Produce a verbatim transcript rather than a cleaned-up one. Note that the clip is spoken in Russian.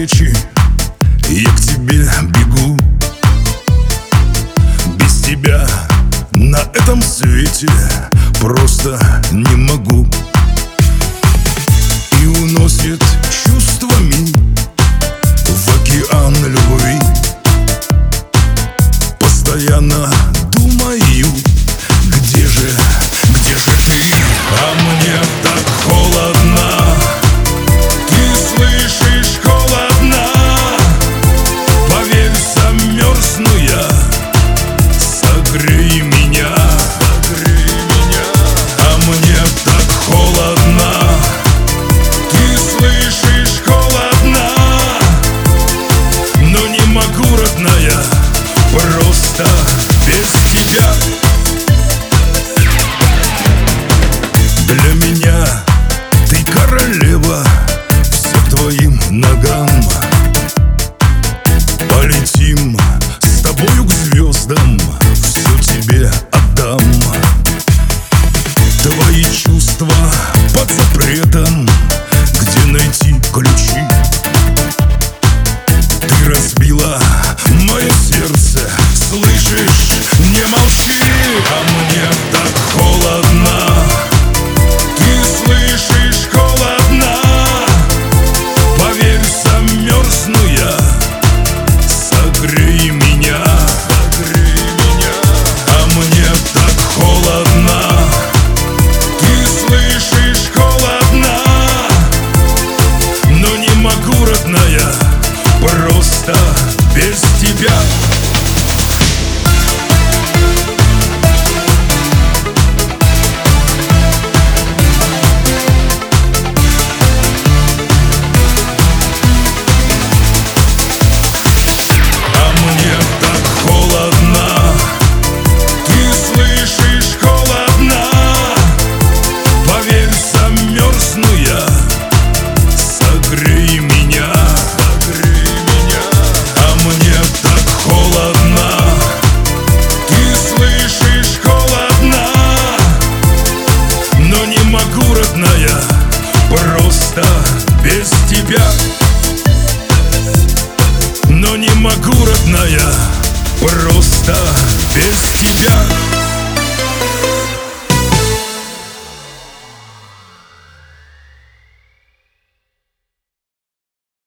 навстречи я к тебе бегу. Без тебя на этом свете просто не могу. И уносит чувствами в океан любви. Постоянно думаю, где же, где же ты? А мне так холодно. Ты слышишь, холодно. Поверь, замерзну я. Согрей меня, согрей меня. А мне так холодно. Ты слышишь, холодно. Но не могу, родная, просто без тебя. Для меня ты королева, все к твоим ногам. Полетим с тобою к звездам, все тебе отдам. Твои чувства под запретом, где найти ключи? Ты разбила мое сердце, слышишь, не молчи. А мне так холодно. Ты слышишь, холодно. Поверь, замерзну я. Согрей меня, согрей меня. А мне так холодно. Ты слышишь, холодно. Но не могу, родная, просто без тебя. Согрей меня, согрей меня. А мне так холодно. Ты слышишь, холодно. Но не могу, родная, просто без тебя. Но не могу, родная, просто без тебя.